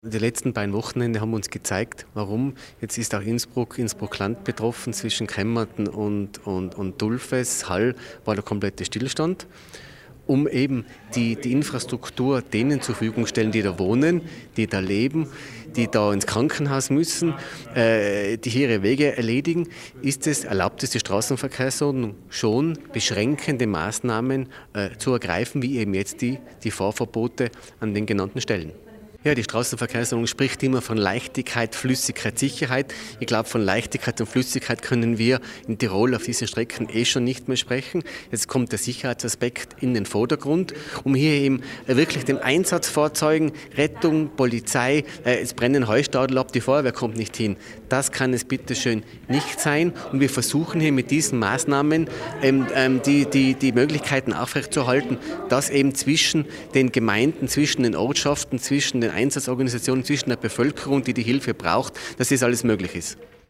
Die letzten beiden Wochenende haben uns gezeigt, warum. Jetzt ist auch Innsbruck-Land betroffen. Zwischen Kemmerten und Dulfes, Hall war der komplette Stillstand. Um eben die Infrastruktur denen zur Verfügung stellen, die da wohnen, die da leben, die da ins Krankenhaus müssen, die hier ihre Wege erledigen, erlaubt es die Straßenverkehrsordnung schon, beschränkende Maßnahmen zu ergreifen, wie eben jetzt die Fahrverbote an den genannten Stellen. Ja, die Straßenverkehrsordnung spricht immer von Leichtigkeit, Flüssigkeit, Sicherheit. Ich glaube, von Leichtigkeit und Flüssigkeit können wir in Tirol auf diesen Strecken schon nicht mehr sprechen. Jetzt kommt der Sicherheitsaspekt in den Vordergrund, um hier eben wirklich den Einsatzfahrzeugen, Rettung, Polizei, es brennen Heustadel ab, die Feuerwehr kommt nicht hin. Das kann es bitteschön nicht sein. Und wir versuchen hier mit diesen Maßnahmen die Möglichkeiten aufrechtzuerhalten, dass eben zwischen den Gemeinden, zwischen den Ortschaften, zwischen den Einsatzorganisationen, zwischen der Bevölkerung, die die Hilfe braucht, dass das alles möglich ist.